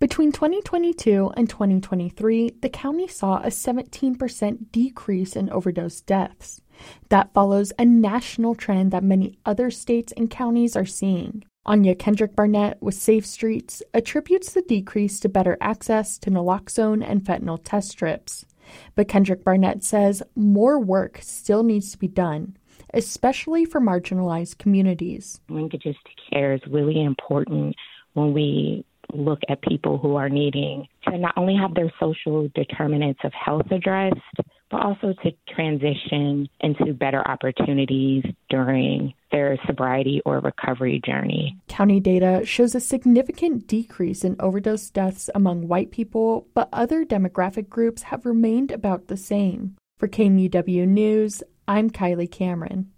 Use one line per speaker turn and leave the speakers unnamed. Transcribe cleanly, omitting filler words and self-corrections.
Between 2022 and 2023, the county saw a 17% decrease in overdose deaths. That follows a national trend that many other states and counties are seeing. Anya Kendrick Barnett with Safe Streets attributes the decrease to better access to naloxone and fentanyl test strips. But Kendrick Barnett says more work still needs to be done, especially for marginalized communities.
Linkages to care is really important when we look at people who are needing to not only have their social determinants of health addressed, but also to transition into better opportunities during their sobriety or recovery journey.
County data shows a significant decrease in overdose deaths among white people, but other demographic groups have remained about the same. For KMUW News, I'm Kylie Cameron.